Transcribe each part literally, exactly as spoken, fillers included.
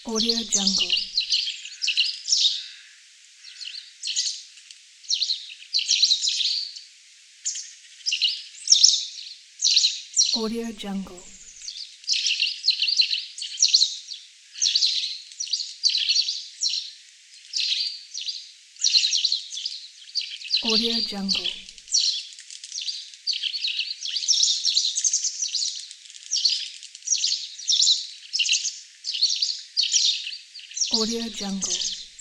Audio Jungle. Audio Jungle. Audio Jungle. Audio Jungle.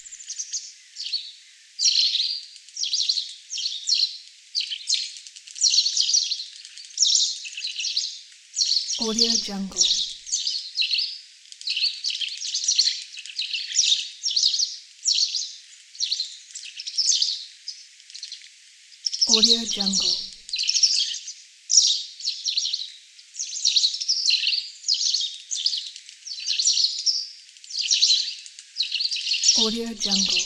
Audio Jungle. Audio Jungle. Audio Jungle.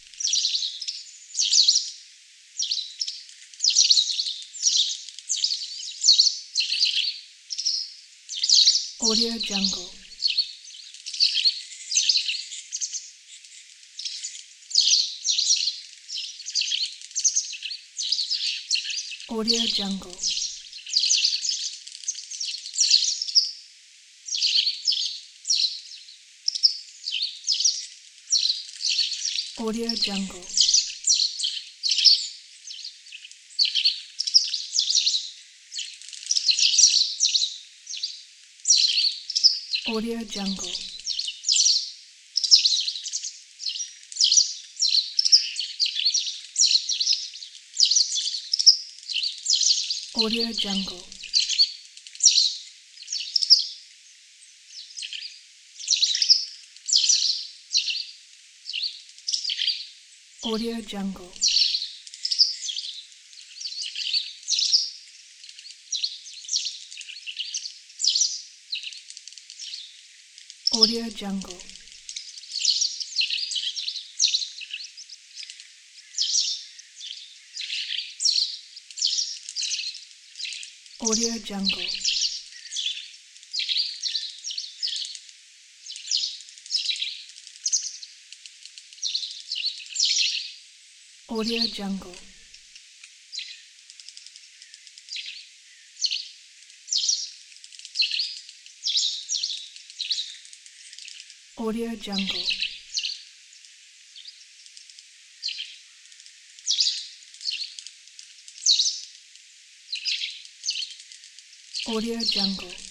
Audio Jungle. Audio Jungle. Audio Jungle. Audio Jungle. Audio Jungle. Audio Jungle. Audio Jungle. Audio Jungle. Audio Jungle. Audio Jungle. Audio Jungle.